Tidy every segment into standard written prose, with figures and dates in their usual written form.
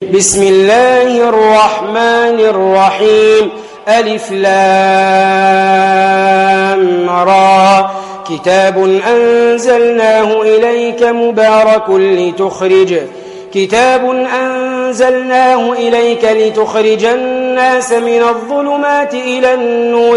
بسم الله الرحمن الرحيم ألف لام را كتاب أنزلناه إليك لتخرج الناس من الظلمات إلى النور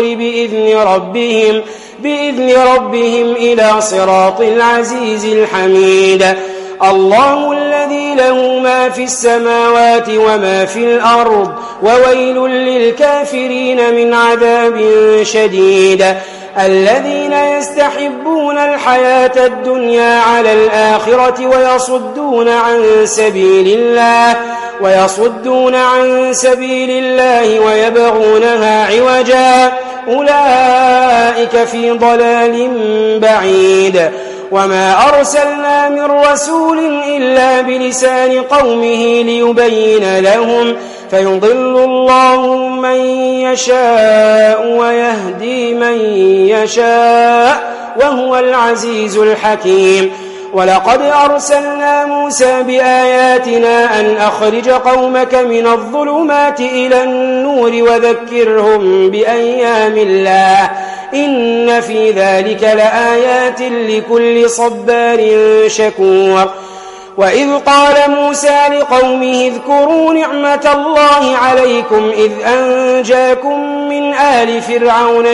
بإذن ربهم إلى صراط العزيز الحميد الله الذي له ما في السماوات وما في الأرض وويل للكافرين من عذاب شديد الذين يستحبون الحياة الدنيا على الآخرة ويصدون عن سبيل الله ويبغونها عوجا أولئك في ضلال بعيد وما أرسلنا من رسول إلا بلسان قومه ليبين لهم فيضل الله من يشاء ويهدي من يشاء وهو العزيز الحكيم ولقد أرسلنا موسى بآياتنا أن أخرج قومك من الظلمات إلى النور وذكرهم بأيام الله إن في ذلك لآيات لكل صبار شكور وإذ قال موسى لقومه اذكروا نعمة الله عليكم إذ أنجاكم من آل فرعون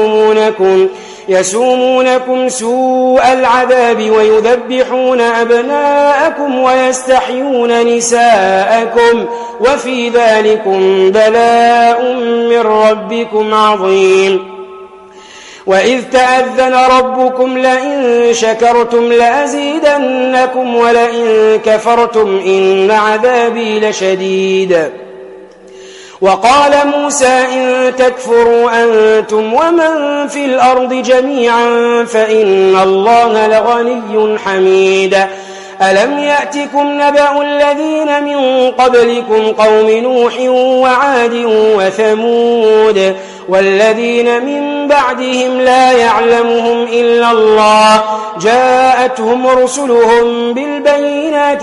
يسومونكم سوء العذاب ويذبحون أبناءكم ويستحيون نساءكم وفي ذلكم بلاء من ربكم عظيم وإذ تأذن ربكم لئن شكرتم لأزيدنكم ولئن كفرتم إن عذابي لشديد وقال موسى إن تكفروا أنتم ومن في الأرض جميعا فإن الله لغني حميد ألم يأتكم نبأ الذين من قبلكم قوم نوح وعاد وثمود والذين من بعدهم لا يعلمهم إلا الله جاءتهم رسلهم بالبينات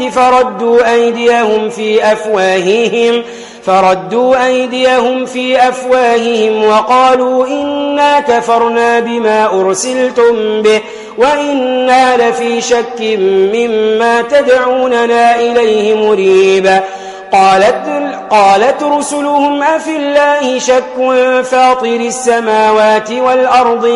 فردوا أيديهم في أفواههم وقالوا إنا كفرنا بما أرسلتم به وإنا لفي شك مما تدعوننا إليه مريب قالت رسلهم أفي الله شك فاطر السماوات والأرض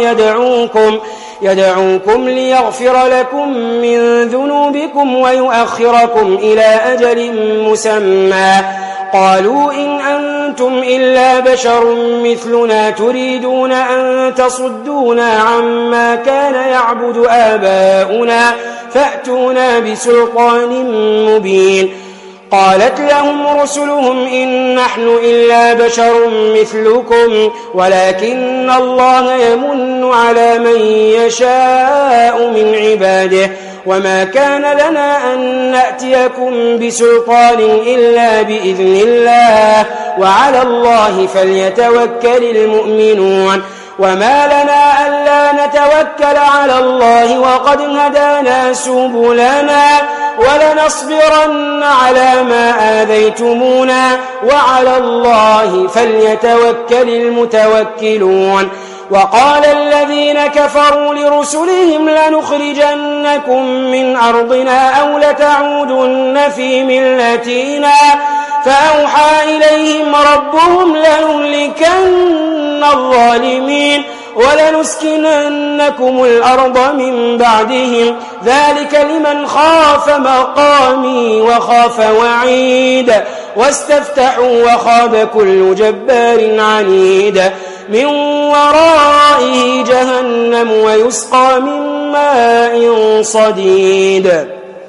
يدعوكم ليغفر لكم من ذنوبكم ويؤخركم إلى أجل مسمى قالوا إن أنتم إلا بشر مثلنا تريدون أن تصدونا عما كان يعبد آباؤنا فأتونا بسلطان مبين قالت لهم رسلهم إن نحن إلا بشر مثلكم ولكن الله يمن على من يشاء من عباده وما كان لنا أن نأتيكم بسلطان إلا بإذن الله وعلى الله فليتوكل المؤمنون وما لنا ألا نتوكل على الله وقد هدانا سبلنا ولنصبرن على ما آذيتمونا وعلى الله فليتوكل المتوكلون وقال الذين كفروا لرسلهم لنخرجنكم من أرضنا أو لتعودن في ملتنا فأوحى إليهم ربهم لنهلكن الظالمين ولنسكننكم الأرض من بعدهم ذلك لمن خاف مقامي وخاف وعيد واستفتحوا وخاب كل جبار عنيد من ورائه جهنم ويسقى من ماء صديد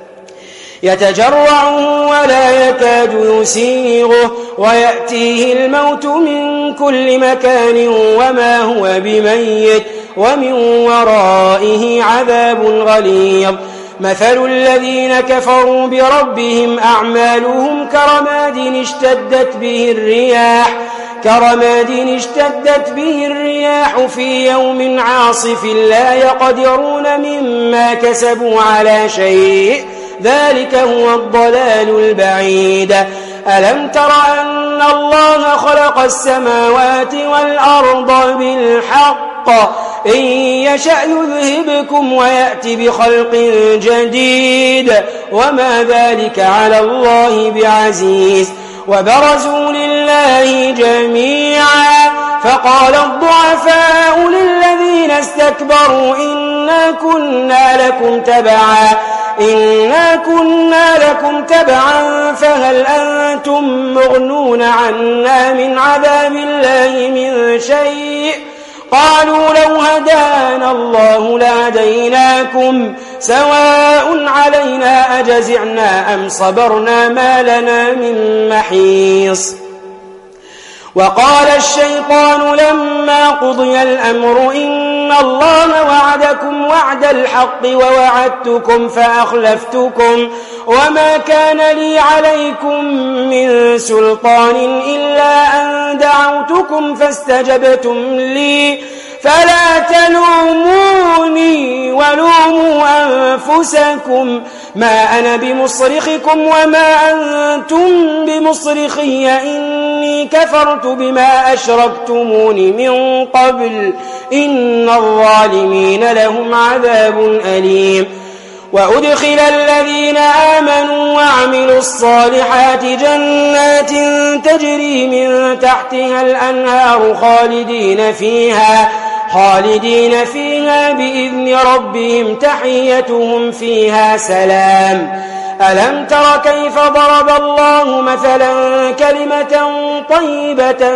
يتجرعه ولا يكاد يسيغه ويأتيه الموت من كل مكان وما هو بميت ومن ورائه عذاب غليظ مثل الذين كفروا بربهم أعمالهم كرماد اشتدت به الرياح في يوم عاصف لا يقدرون مما كسبوا على شيء ذلك هو الضلال البعيد ألم تر أن الله خلق السماوات والأرض بالحق إن يشأ يذهبكم ويأتي بخلق جديد وما ذلك على الله بعزيز وبرزوا لله جميعا فقال الضعفاء للذين استكبروا إنا كنا لكم تبعا فهل أنتم مغنون عنا من عذاب الله من شيء قالوا لو هدانا الله لهديناكم سواء علينا أجزعنا أم صبرنا ما لنا من محيص وقال الشيطان لما قضي الأمر إن الله وعدكم وعد الحق ووعدتكم فأخلفتكم وما كان لي عليكم من سلطان إلا أن دعوتكم فاستجبتم لي فلا تلوموني ولوموا أنفسكم ما أنا بمصرخكم وما أنتم بمصرخي إني كفرت بما أشركتمون من قبل إن الظالمين لهم عذاب أليم وأدخل الذين آمنوا وعملوا الصالحات جنات تجري من تحتها الأنهار خالدين فيها بإذن ربهم تحيتهم فيها سلام ألم تر كيف ضرب الله مثلا كلمة طيبة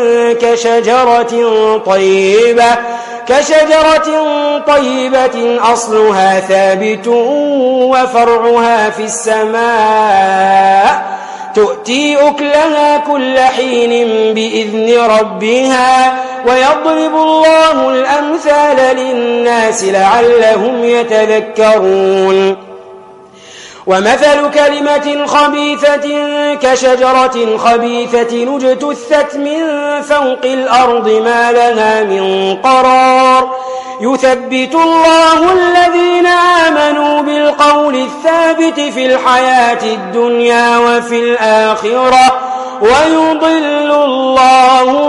كشجرة طيبة أصلها ثابت وفرعها في السماء تؤتي أكلها كل حين بإذن ربها ويضرب الله الأمثال للناس لعلهم يتذكرون ومثل كلمة خبيثة كشجرة خبيثة اجتثت من فوق الأرض ما لها من قرار يثبت الله الذين آمنوا بالقول الثابت في الحياة الدنيا وفي الآخرة ويضل الله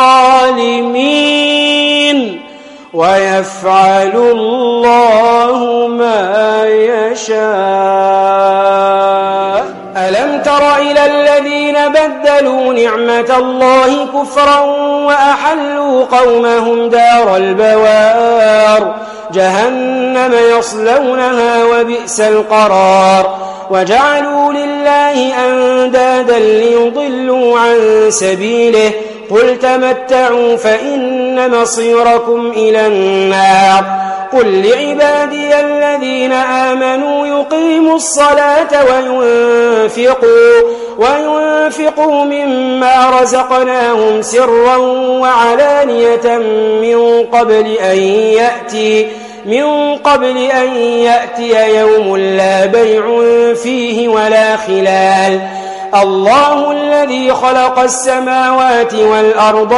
الظالمين ويفعل الله ما يشاء ألم تر إلى الذين بدلوا نعمة الله كفرا وأحلوا قومهم دار البوار جهنم يصلونها وبئس القرار وجعلوا لله أندادا ليضلوا عن سبيله قل تمتعوا فإن مصيركم إلى النار قل لعبادي الذين آمنوا يقيموا الصلاة وينفقوا مما رزقناهم سرا وعلانية من قبل أن يأتي يوم لا بيع فيه ولا خلال الله الذي خلق السماوات والأرض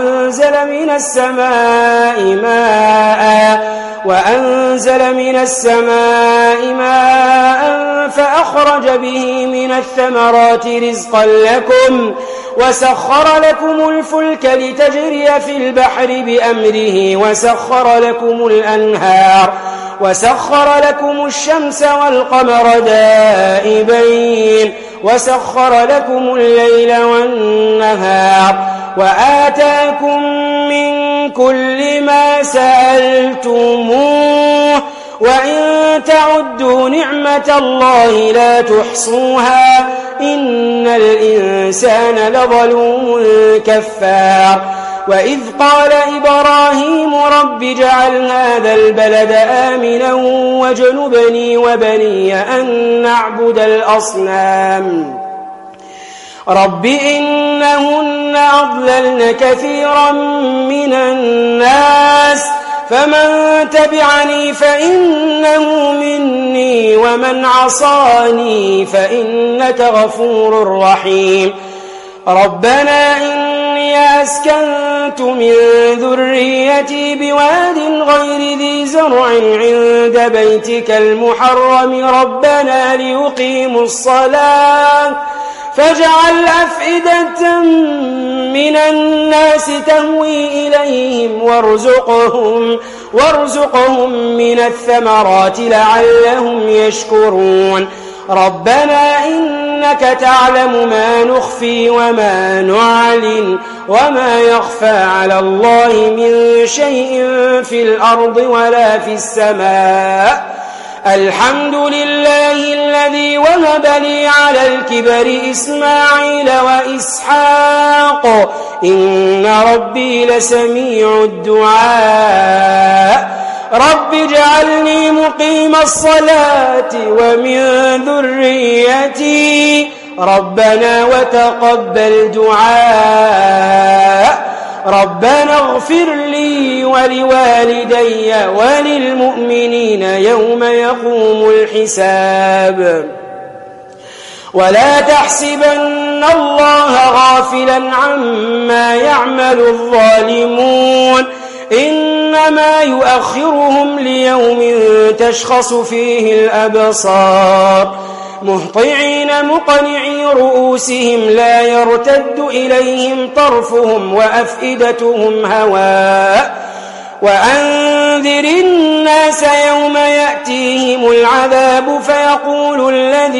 وأنزل من السماء ماء فأخرج به من الثمرات رزقا لكم وسخر لكم الفلك لتجري في البحر بأمره وسخر لكم الأنهار وسخر لكم الشمس والقمر دائبين وسخر لكم الليل والنهار وآتاكم من كل ما سألتموه وإن تعدوا نعمة الله لا تحصوها إن الإنسان لظلوم كفار وإذ قال إبراهيم رب اجعل هذا البلد آمنا واجنبني وبني أن نعبد الأصنام رب إنهن أضللن كثيرا من الناس فمن تبعني فإنه مني ومن عصاني فإنك غفور رحيم ربنا إني أسكنت من ذريتي بواد غير ذي زرع عند بيتك المحرم ربنا ليقيموا الصلاة فاجعل أفئدة من الناس تهوي إليهم وارزقهم من الثمرات لعلهم يشكرون ربنا إنك تعلم ما نخفي وما نعلن وما يخفى على الله من شيء في الأرض ولا في السماء الحمد لله الذي وهب لي على الكبر إسماعيل وإسحاق إن ربي لسميع الدعاء رب اجعلني مقيم الصلاة ومن ذريتي ربنا وتقبل دعاء ربنا اغفر لي ولوالدي وللمؤمنين يوم يقوم الحساب ولا تحسبن الله غافلا عما يعمل الظالمون إنما يؤخرهم ليوم تشخص فيه الأبصار مهطعين مقنعي رؤوسهم لا يرتد إليهم طرفهم وأفئدتهم هواء وأنذر الناس يوم يأتيهم العذاب فيقول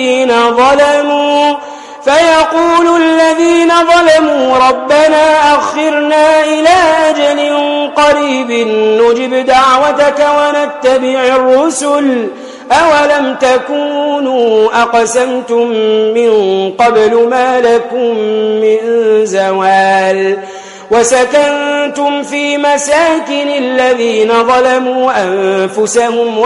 الذين ظلموا ربنا أخرنا إلى أجل قريب نجب دعوتك ونتبع الرسل أولم تكونوا أقسمتم من قبل ما لكم من زوال وسكنتم في مساكن الذين ظلموا أنفسهم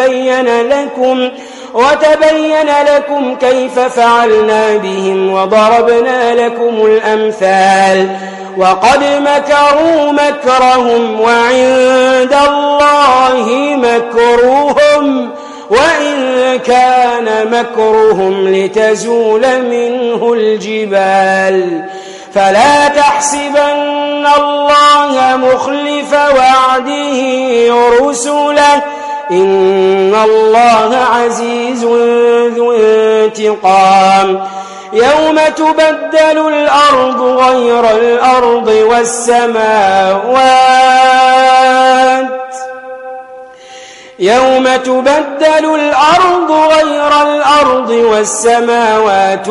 وتبين لكم كيف فعلنا بهم وضربنا لكم الأمثال وقد مكروا مكرهم وعند الله مكرهم وإن كان مكرهم لتزول منه الجبال فلا تحسبن الله مخلف وعده رسله إن الله عزيز ذو انتقام يوم تبدل الأرض غير الأرض والسماوات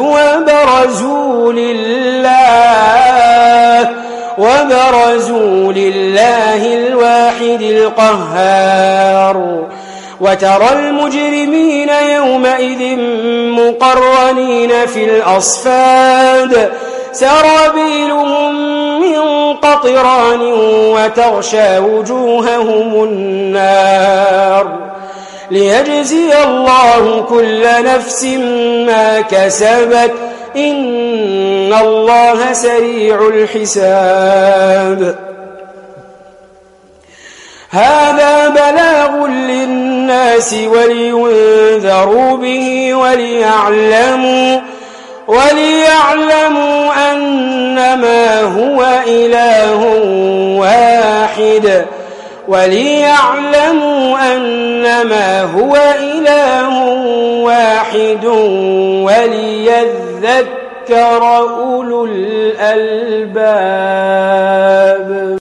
وبرزوا لله الواحد القهار وترى المجرمين يومئذ مقرنين في الأصفاد سرابيلهم من قطران وتغشى وجوههم النار ليجزي الله كل نفس ما كسبت إن الله سريع الحساب هذا بلاغ للناس ولينذروا به وليعلموا أنما هو إله واحد وليذكر أولو الألباب.